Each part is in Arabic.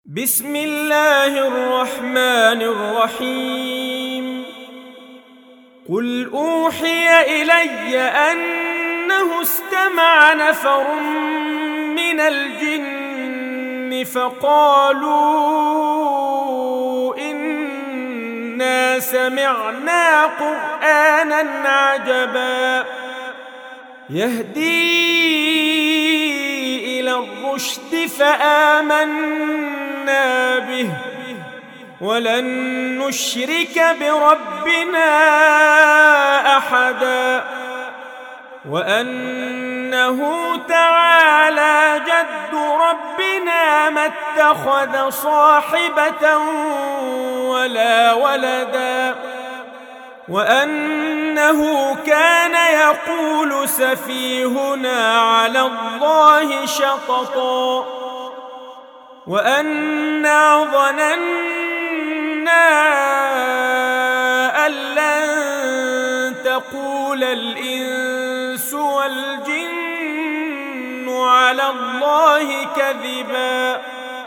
بسم الله الرحمن الرحيم. قل أوحي إلي أنه استمع نفر من الجن فقالوا إنا سمعنا قرآنا عجبا يهدي إلى الرشد فآمنا به ولن نشرك بربنا أحدا وأنه تعالى جد ربنا ما اتخذ صاحبة ولا ولدا وأنه كان يقول سفيهنا على الله شططا وأنا ظننا أن لن تقول الإنس والجن على الله كذبا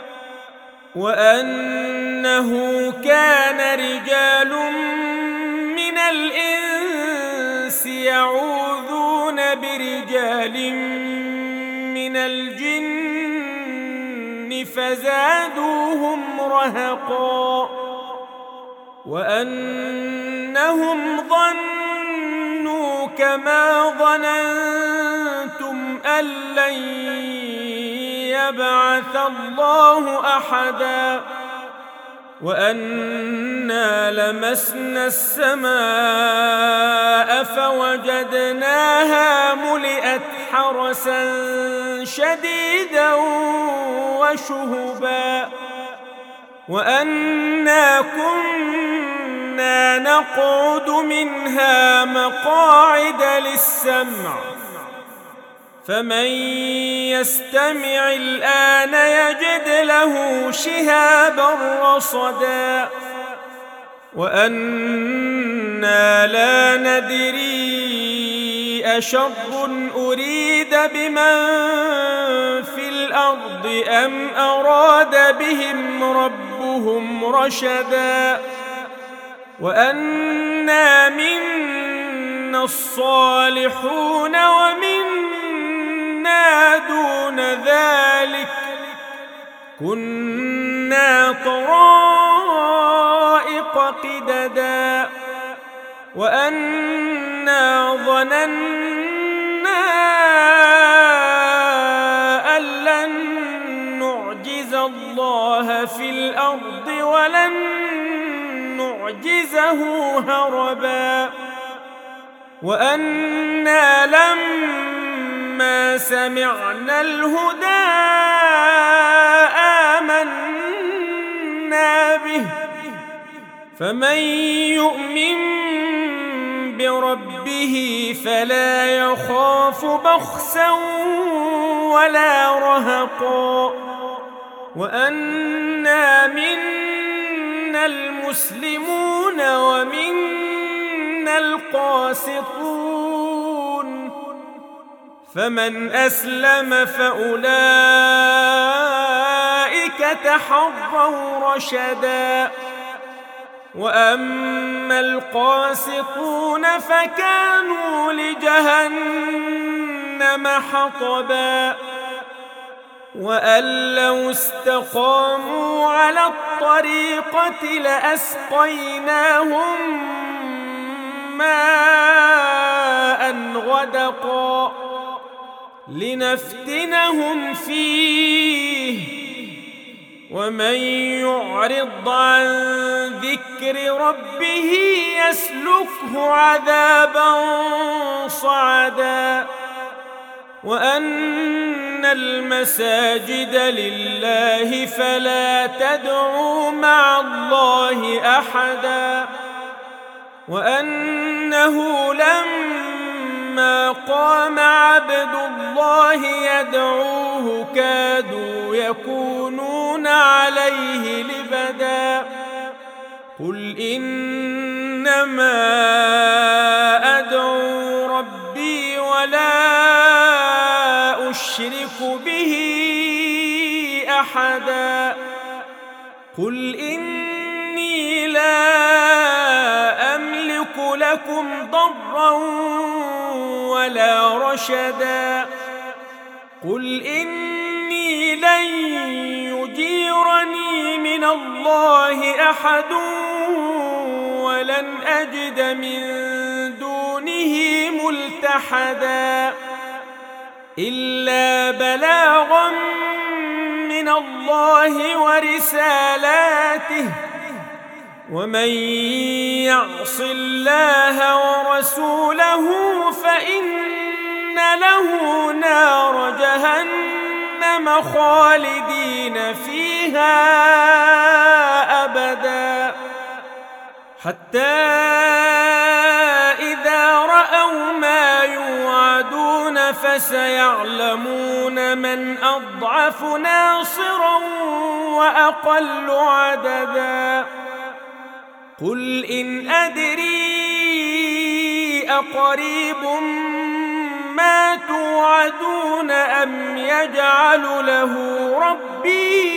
وأنه كان رجال من الإنس يعوذون برجال من الجن فزادوهم رهقا وأنهم ظنوا كما ظننتم أن لن يبعث الله أحدا وأنا لمسنا السماء فوجدناها ملئت حرسا شديدا وشهبا وأنا كنا نقعد منها مقاعد للسمع فمن يستمع الآن يجد له شهابا رصدا وأنا لا ندري أشر أريد بمن في الأرض أم أراد بهم ربهم رشدا وأنا منا الصالحون ومنا دون ذلك كنا طرائق قددا وأنا ظننا أن لن نعجز الله في الأرض ولن نعجزه هربا وأنا لما سمعنا الهدى آمنا به فمن يؤمن بربه فلا يخاف بخسا ولا رهقا وأنا منا المسلمون ومنا القاسطون فمن أسلم فأولئك تحروا رشدا وأما القاسطون فكانوا لجهنم حطبا وأن لو استقاموا على الطريقة لأسقيناهم ماء غدقا لنفتنهم فيه ومن يعرض عن ذكر ربه يسلكه عذابا صعدا وأن المساجد لله فلا تدعوا مع الله أحدا وأنه لما قام عبد الله يدعوه كادوا يكونون عليه لبدا قل إنما أدعو ربي ولا أشرك به أحدا قل إني لا أملك لكم ضرا ولا رشدا قل إني لن يجيرني من الله أحد ولن أجد من دونه ملتحدا إلا بلاغا من الله ورسالاته ومن يعص الله ورسوله فإن له نار جهنم خالدين فيها أبدا حتى إذا رأوا ما يوعدون فسيعلمون من أضعف ناصرا وأقل عددا قل إن أدري أقريب ما توعدون أم يجعل له ربي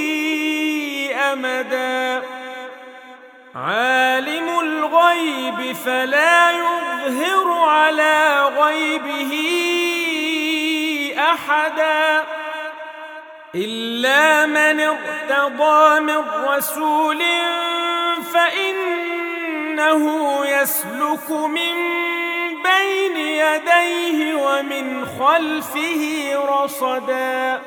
أمدا عالم الغيب فلا يظهر على غيبه أحدا إلا من ارتضى من رسول فإنه يسلك من بين يديه ومن خلفه رصدا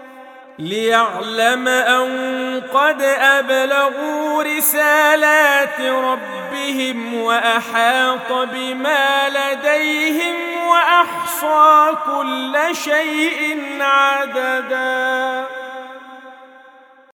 ليعلم أن قد أبلغوا رسالات ربهم وأحاط بما لديهم وأحصى كل شيء عددا